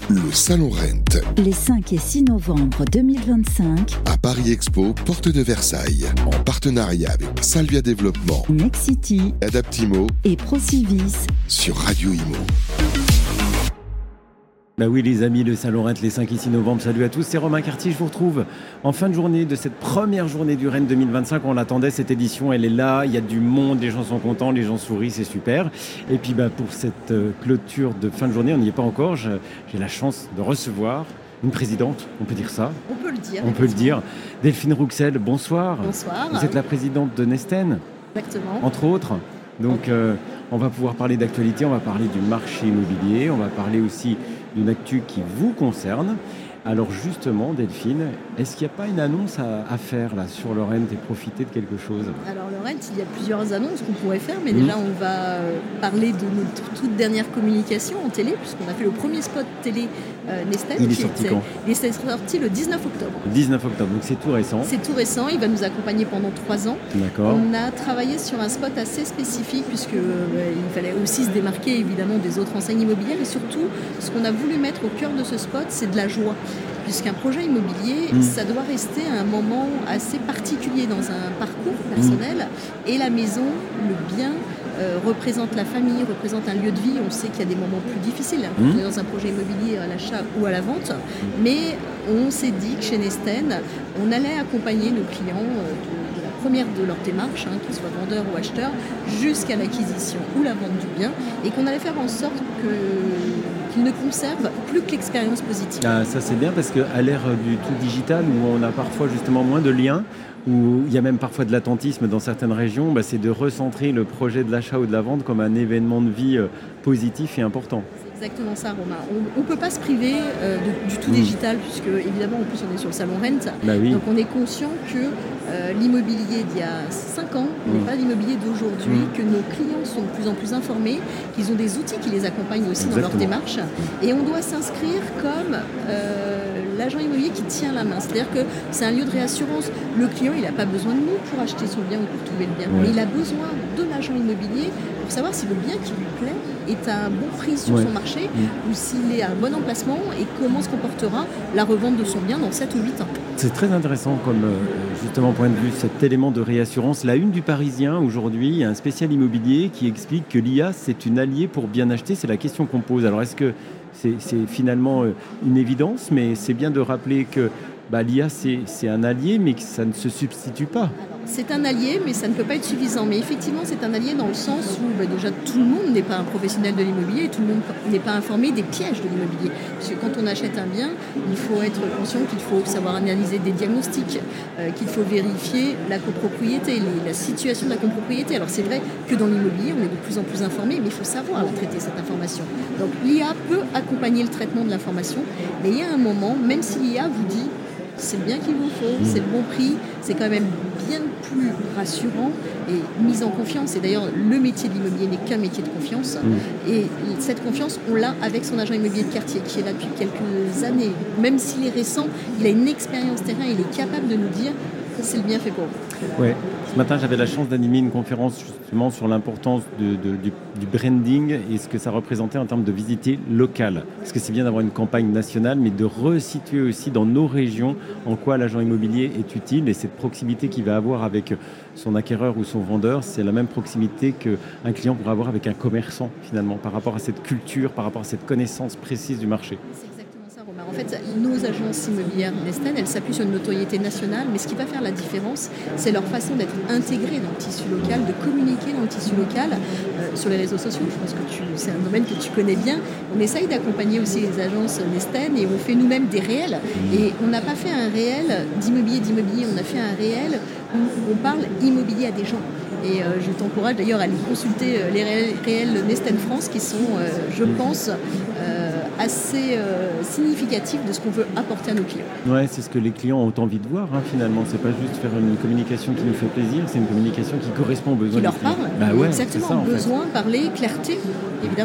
Le Salon Rent. Les 5 et 6 novembre 2025. À Paris Expo, porte de Versailles. En partenariat avec Salvia Développement, Nexity, Adaptimo et Procivis. Sur Radio Imo. Bah oui les amis, le Salon Rent les 5 et 6 novembre, salut à tous, c'est Romain Cartier, je vous retrouve en fin de journée de cette première journée du Rent 2025, on l'attendait cette édition, elle est là, il y a du monde, les gens sont contents, les gens sourient, c'est super. Et puis pour cette clôture de fin de journée, on n'y est pas encore, j'ai la chance de recevoir une présidente, on peut dire ça ? On peut le dire. On peut le dire. Delphine Rouxel, bonsoir. Bonsoir. Vous êtes la présidente de Nesten ? Exactement. Entre autres. Donc on va pouvoir parler d'actualité, on va parler du marché immobilier, on va parler aussi d'une actu qui vous concerne. Alors justement, Delphine, est-ce qu'il n'y a pas une annonce à faire là, sur le Rent et profiter de quelque chose ? Alors le Rent, il y a plusieurs annonces qu'on pourrait faire, mais déjà on va parler de notre toute dernière communication en télé, puisqu'on a fait le premier spot télé Nesten. Il est sorti quand ? Il est sorti le 19 octobre. 19 octobre, donc c'est tout récent. C'est tout récent, il va nous accompagner pendant 3 ans. D'accord. On a travaillé sur un spot assez spécifique, puisque il fallait aussi se démarquer évidemment des autres enseignes immobilières, et surtout, ce qu'on a voulu mettre au cœur de ce spot, c'est de la joie. Puisqu'un projet immobilier, ça doit rester un moment assez particulier dans un parcours personnel. Et la maison, le bien, représente la famille, représente un lieu de vie. On sait qu'il y a des moments plus difficiles quand on est dans un projet immobilier à l'achat ou à la vente. Mais on s'est dit que chez Nesten, on allait accompagner nos clients de la première de leur démarche, qu'ils soient vendeurs ou acheteurs, jusqu'à l'acquisition ou la vente du bien. Et qu'on allait faire en sorte qu'ils ne conservent plus que l'expérience positive. Ah, ça c'est bien parce qu'à l'ère du tout digital où on a parfois justement moins de liens, où il y a même parfois de l'attentisme dans certaines régions, c'est de recentrer le projet de l'achat ou de la vente comme un événement de vie positif et important. C'est exactement ça, Romain. On ne peut pas se priver du tout digital, puisque évidemment en plus on est sur le salon Rent. Oui. Donc on est conscient que l'immobilier d'il y a 5 ans n'est pas l'immobilier d'aujourd'hui, que nos clients sont de plus en plus informés, qu'ils ont des outils qui les accompagnent aussi dans leur démarche. Et on doit s'inscrire comme l'agent immobilier qui tient la main. C'est-à-dire que c'est un lieu de réassurance. Le client, il n'a pas besoin de nous pour acheter son bien ou pour trouver le bien. Mais il a besoin de l'agent immobilier pour savoir si le bien qui lui plaît est à un bon prix sur son marché ou s'il est à un bon emplacement et comment se comportera la revente de son bien dans 7 ou 8 ans. C'est très intéressant comme justement point de vue cet élément de réassurance. La une du Parisien aujourd'hui, il y a un spécial immobilier qui explique que l'IA c'est une alliée pour bien acheter. C'est la question qu'on pose. Alors est-ce que c'est finalement une évidence, mais c'est bien de rappeler que l'IA c'est un allié mais que ça ne se substitue pas. C'est un allié, mais ça ne peut pas être suffisant. Mais effectivement, c'est un allié dans le sens où déjà tout le monde n'est pas un professionnel de l'immobilier et tout le monde n'est pas informé des pièges de l'immobilier. Parce que quand on achète un bien, il faut être conscient qu'il faut savoir analyser des diagnostics, qu'il faut vérifier la copropriété, la situation de la copropriété. Alors c'est vrai que dans l'immobilier, on est de plus en plus informé, mais il faut savoir la traiter, cette information. Donc l'IA peut accompagner le traitement de l'information, mais il y a un moment, même si l'IA vous dit c'est le bien qu'il vous faut, c'est le bon prix, c'est quand même bien plus rassurant et mise en confiance. Et d'ailleurs, le métier de l'immobilier n'est qu'un métier de confiance. Et cette confiance, on l'a avec son agent immobilier de quartier qui est là depuis quelques années. Même s'il est récent, il a une expérience terrain, il est capable de nous dire c'est le bien fait pour vous. Ouais. Ce matin, j'avais la chance d'animer une conférence justement sur l'importance du branding et ce que ça représentait en termes de visiter locale. Parce que c'est bien d'avoir une campagne nationale, mais de resituer aussi dans nos régions en quoi l'agent immobilier est utile. Et cette proximité qu'il va avoir avec son acquéreur ou son vendeur, c'est la même proximité qu'un client pourrait avoir avec un commerçant finalement, par rapport à cette culture, par rapport à cette connaissance précise du marché. En fait, nos agences immobilières Nesten, elles s'appuient sur une notoriété nationale, mais ce qui va faire la différence, c'est leur façon d'être intégrées dans le tissu local, de communiquer dans le tissu local, sur les réseaux sociaux. Je pense que c'est un domaine que tu connais bien. On essaye d'accompagner aussi les agences Nesten et on fait nous-mêmes des réels. Et on n'a pas fait un réel d'immobilier, on a fait un réel où on parle immobilier à des gens. Et je t'encourage d'ailleurs à aller consulter les réels Nesten France qui sont, je pense, assez significatif de ce qu'on veut apporter à nos clients. Ouais, c'est ce que les clients ont envie de voir finalement. C'est pas juste faire une communication qui nous fait plaisir, c'est une communication qui correspond aux besoins qui leur parle. Ouais, exactement, ça, besoin, parler, clarté, évidemment.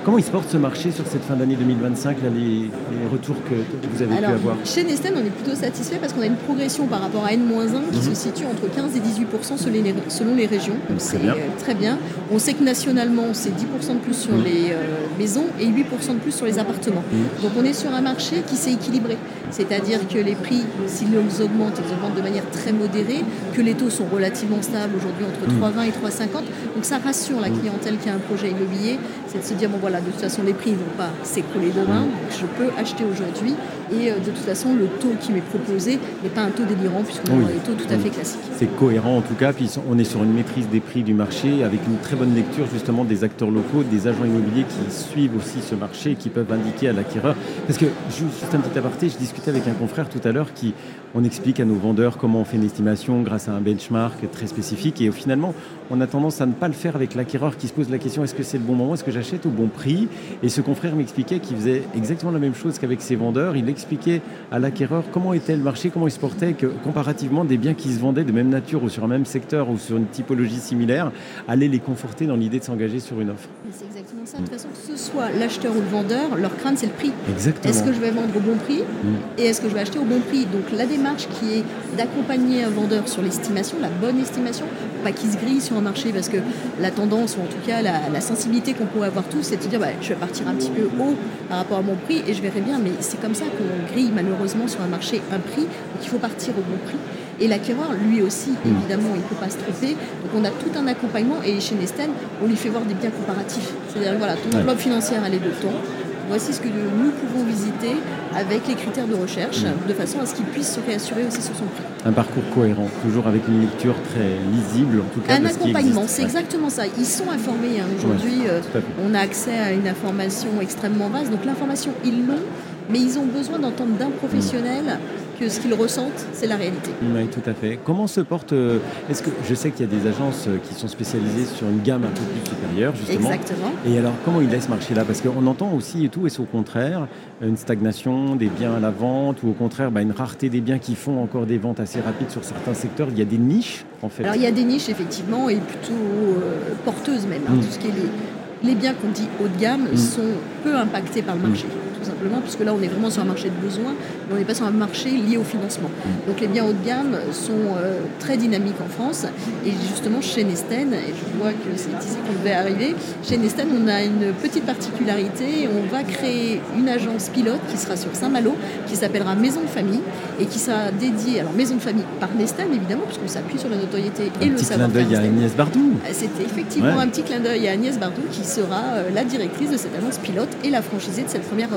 Comment il se porte ce marché sur cette fin d'année 2025, là, les retours que vous avez pu avoir? Chez Nesten, on est plutôt satisfait parce qu'on a une progression par rapport à N-1 qui se situe entre 15 et 18% selon les régions. Donc c'est très bien. On sait que nationalement, c'est 10% de plus sur les maisons et 8% de plus sur les appartements. Donc on est sur un marché qui s'est équilibré. C'est-à-dire que les prix, s'ils augmentent, ils augmentent de manière très modérée, que les taux sont relativement stables aujourd'hui entre 3,20 et 3,50. Donc ça rassure la clientèle qui a un projet immobilier, c'est de se dire, bon voilà, de toute façon les prix ne vont pas s'écrouler demain, donc je peux acheter aujourd'hui et de toute façon le taux qui m'est proposé n'est pas un taux délirant puisqu'on est dans des taux tout à fait classiques. C'est cohérent en tout cas, puis on est sur une maîtrise des prix du marché avec une très bonne lecture justement des acteurs locaux, des agents immobiliers qui suivent aussi ce marché et qui peuvent indiquer à l'acquéreur. Parce que, juste un petit aparté, je discutais avec un confrère tout à l'heure on explique à nos vendeurs comment on fait une estimation grâce à un benchmark très spécifique et finalement on a tendance à ne pas le faire avec l'acquéreur qui se pose la question est-ce que c'est le bon moment, est-ce que j'achète au bon prix? Et ce confrère m'expliquait qu'il faisait exactement la même chose qu'avec ses vendeurs. Il expliquait à l'acquéreur comment était le marché, comment il se portait, que comparativement des biens qui se vendaient de même nature ou sur un même secteur ou sur une typologie similaire allaient les conforter dans l'idée de s'engager sur une offre. C'est exactement ça. De toute façon, que ce soit l'acheteur ou le vendeur, leur crainte c'est le prix. Exactement. Est-ce que je vais vendre au bon prix et est-ce que je vais acheter au bon prix? Donc la démarche qui est d'accompagner un vendeur sur l'estimation, la bonne estimation, pas qu'il se grille sur un marché parce que la tendance ou en tout cas la sensibilité qu'on pourrait avoir tous, c'est de se dire je vais partir un petit peu haut par rapport à mon prix et je verrai bien, mais c'est comme ça qu'on grille malheureusement sur un marché un prix, donc il faut partir au bon prix. Et l'acquéreur, lui aussi, évidemment, il ne peut pas se tromper. Donc on a tout un accompagnement et chez Nesten, on lui fait voir des biens comparatifs. C'est-à-dire voilà, ton enveloppe financière, elle est de temps. Voici ce que nous pouvons visiter avec les critères de recherche, de façon à ce qu'il puisse se réassurer aussi sur son prix. Un parcours cohérent, toujours avec une lecture très lisible, en tout cas. Un accompagnement, c'est exactement ça. Ils sont informés. Aujourd'hui, on a accès à une information extrêmement vaste. Donc l'information, ils l'ont, mais ils ont besoin d'entendre d'un professionnel que ce qu'ils ressentent, c'est la réalité. Oui, tout à fait. Comment se porte... est-ce que je sais qu'il y a des agences qui sont spécialisées sur une gamme un peu plus supérieure, justement. Exactement. Et alors, comment ils laissent ce marché-là? Parce qu'on entend aussi et tout, et c'est au contraire, une stagnation des biens à la vente, ou au contraire, une rareté des biens qui font encore des ventes assez rapides sur certains secteurs. Il y a des niches, en fait. Alors, il y a des niches, effectivement, et plutôt porteuses même. Tout ce qui est les biens qu'on dit haut de gamme sont peu impactés par le marché. Tout simplement, puisque là on est vraiment sur un marché de besoin, mais on n'est pas sur un marché lié au financement. Donc les biens haut de gamme sont très dynamiques en France, et justement chez Nesten, et je vois que c'est ici qu'on devait arriver, chez Nesten on a une petite particularité, on va créer une agence pilote qui sera sur Saint-Malo, qui s'appellera Maison de Famille, et qui sera dédiée, alors Maison de Famille par Nesten évidemment, puisqu'on s'appuie sur la notoriété et le savoir-faire. Un petit clin d'œil à Agnès Bardou. C'était effectivement un petit clin d'œil à Agnès Bardou, qui sera la directrice de cette agence pilote et la franchisée de cette première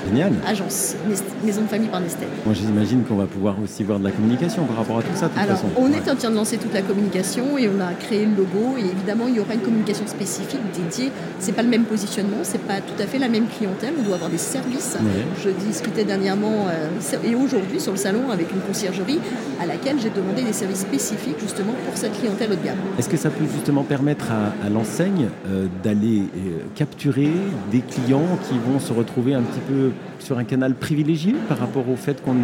agence, Maison de Famille par Nesten. Moi j'imagine qu'on va pouvoir aussi voir de la communication par rapport à tout ça de toute façon. On est en train de lancer toute la communication et on a créé le logo et évidemment il y aura une communication spécifique dédiée. C'est pas le même positionnement, c'est pas tout à fait la même clientèle, on doit avoir des services. Je discutais dernièrement et aujourd'hui sur le salon avec une conciergerie à laquelle j'ai demandé des services spécifiques justement pour cette clientèle haut de gamme. Est-ce que ça peut justement permettre à l'enseigne d'aller capturer des clients qui vont se retrouver un petit peu sur un canal privilégié par rapport au fait qu'on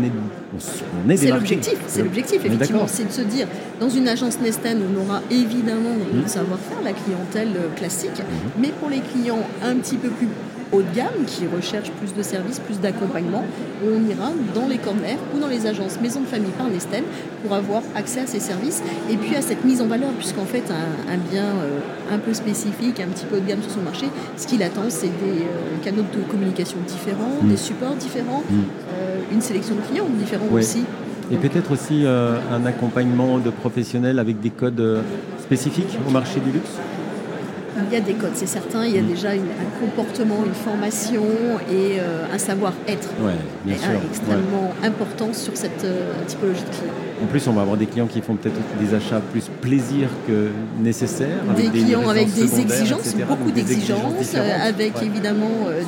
est c'est l'objectif, effectivement, c'est de se dire, dans une agence Nesten, on aura évidemment le savoir-faire, la clientèle classique, mais pour les clients un petit peu plus haut de gamme, qui recherchent plus de services, plus d'accompagnement, on ira dans les corners ou dans les agences Maison de Famille par Nesten pour avoir accès à ces services et puis à cette mise en valeur, puisqu'en fait un bien un peu spécifique, un petit peu haut de gamme sur son marché, ce qu'il attend c'est des canaux de communication différents, des supports différents, une sélection de clients différents aussi. Et peut-être aussi un accompagnement de professionnels avec des codes spécifiques au marché du luxe. Il y a des codes, c'est certain. Il y a déjà un comportement, une formation et un savoir-être extrêmement important sur cette typologie de clients. En plus, on va avoir des clients qui font peut-être des achats plus plaisir que nécessaire. Des clients avec des exigences, beaucoup d'exigences, avec évidemment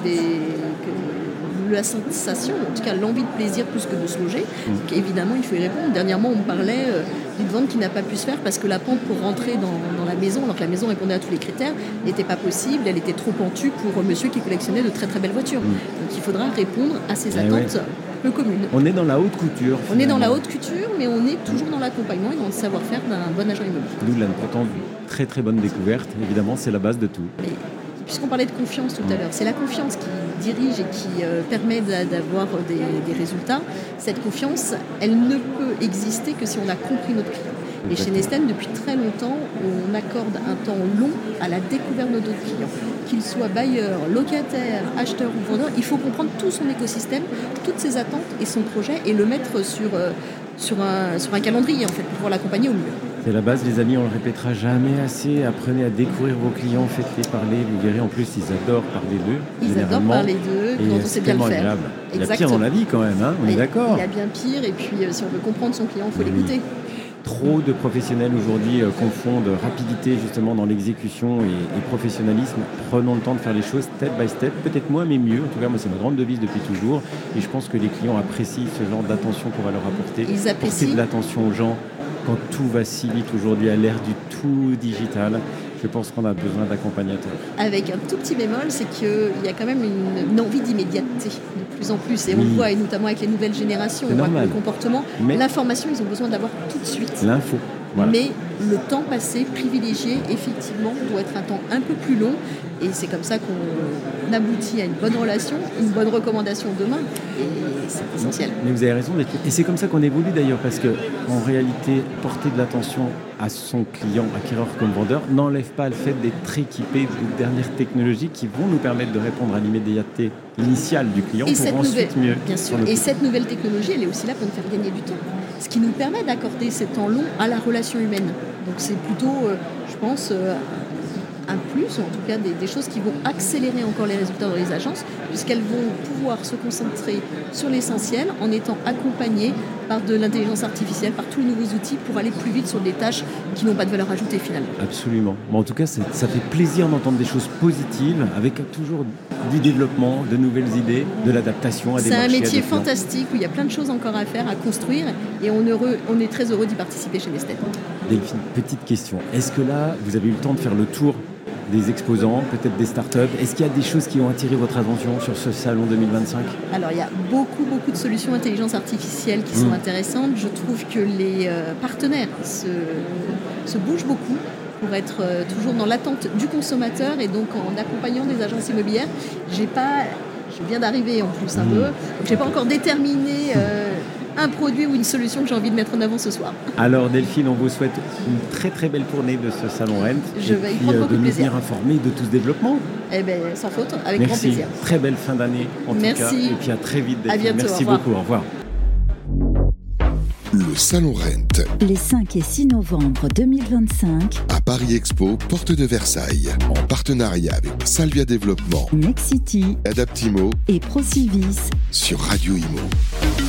la sensation, en tout cas l'envie de plaisir plus que de se loger. Donc évidemment, il faut y répondre. Dernièrement, on me parlait d'une vente qui n'a pas pu se faire parce que la pente pour rentrer dans la maison, alors que la maison répondait à tous les critères, n'était pas possible. Elle était trop pentue pour monsieur qui collectionnait de très très belles voitures. Donc il faudra répondre à ces attentes peu communes. On est dans la haute couture. On est dans la haute couture, mais on est toujours dans l'accompagnement et dans le savoir-faire d'un bon agent immobilier. D'où l'importance d'une très très bonne découverte. Évidemment, c'est la base de tout. puisqu'on parlait de confiance tout à l'heure, c'est la confiance qui dirige et qui permet d'avoir des résultats. Cette confiance, elle ne peut exister que si on a compris notre client. Et chez Nesten, depuis très longtemps, on accorde un temps long à la découverte de notre client. Qu'il soit bailleur, locataire, acheteur ou vendeur, il faut comprendre tout son écosystème, toutes ses attentes et son projet et le mettre sur un calendrier en fait, pour pouvoir l'accompagner au mieux. C'est la base, les amis, on ne le répétera jamais assez. Apprenez à découvrir vos clients, faites-les parler. Vous verrez, en plus, ils adorent parler d'eux. Ils adorent parler d'eux, dont on sait bien le faire. Agréable. Il y a pire dans la vie quand même, hein, on est d'accord. Il y a bien pire, et puis si on veut comprendre son client, il faut l'écouter. Trop de professionnels aujourd'hui confondent rapidité justement dans l'exécution et professionnalisme. Prenons le temps de faire les choses step by step, peut-être moins mais mieux. En tout cas, moi, c'est ma grande devise depuis toujours. Et je pense que les clients apprécient ce genre d'attention qu'on va leur apporter. Ils apprécient. Porter de l'attention aux gens quand tout va si vite aujourd'hui à l'ère du tout digital. Je pense qu'on a besoin d'accompagnateurs. Avec un tout petit bémol, c'est qu'il y a quand même une envie d'immédiateté de plus en plus. Et on le voit, et notamment avec les nouvelles générations, on voit que le comportement, l'information, ils ont besoin d'avoir tout de suite. L'info. Voilà. Mais le temps passé, privilégié, effectivement, doit être un temps un peu plus long. Et c'est comme ça qu'on aboutit à une bonne relation, une bonne recommandation demain. Et c'est essentiel. Mais vous avez raison. Et c'est comme ça qu'on évolue d'ailleurs, parce qu'en réalité, porter de l'attention à son client, acquéreur comme vendeur, n'enlève pas le fait d'être équipé de dernières technologies qui vont nous permettre de répondre à l'immédiateté initiale du client pour ensuite mieux. Bien sûr. Et cette nouvelle technologie, elle est aussi là pour nous faire gagner du temps. Ce qui nous permet d'accorder ces temps longs à la relation humaine. Donc c'est plutôt, je pense, un plus, ou en tout cas des choses qui vont accélérer encore les résultats dans les agences, puisqu'elles vont pouvoir se concentrer sur l'essentiel en étant accompagnées par de l'intelligence artificielle, par tous les nouveaux outils pour aller plus vite sur des tâches qui n'ont pas de valeur ajoutée finalement. Absolument. Bon, en tout cas, ça fait plaisir d'entendre des choses positives, avec toujours du développement, de nouvelles idées, de l'adaptation à des marchés. C'est un métier fantastique où il y a plein de choses encore à faire, à construire, et on est très heureux d'y participer chez Nesten. Delphine, petite question. Est-ce que là, vous avez eu le temps de faire le tour des exposants, peut-être des startups? Est-ce qu'il y a des choses qui ont attiré votre attention sur ce salon 2025? Alors, il y a beaucoup de solutions d'intelligence artificielle qui sont intéressantes. Je trouve que les partenaires se bougent beaucoup pour être toujours dans l'attente du consommateur et donc en accompagnant des agences immobilières. Je viens d'arriver en plus un peu, donc je n'ai pas encore déterminé un produit ou une solution que j'ai envie de mettre en avant ce soir. Alors Delphine, on vous souhaite une très très belle tournée de ce salon Rent. Je vais y prendre beaucoup de plaisir. De nous tenir informés de tout ce développement. Eh bien, sans faute, avec grand plaisir. Très belle fin d'année en tout cas. Et puis à très vite Delphine. À bientôt, merci beaucoup, au revoir. Le salon Rent. Les 5 et 6 novembre 2025. À Paris Expo, porte de Versailles. En partenariat avec Salvia Développement, Nexity, Adaptimo et Procivis. sur Radio Imo.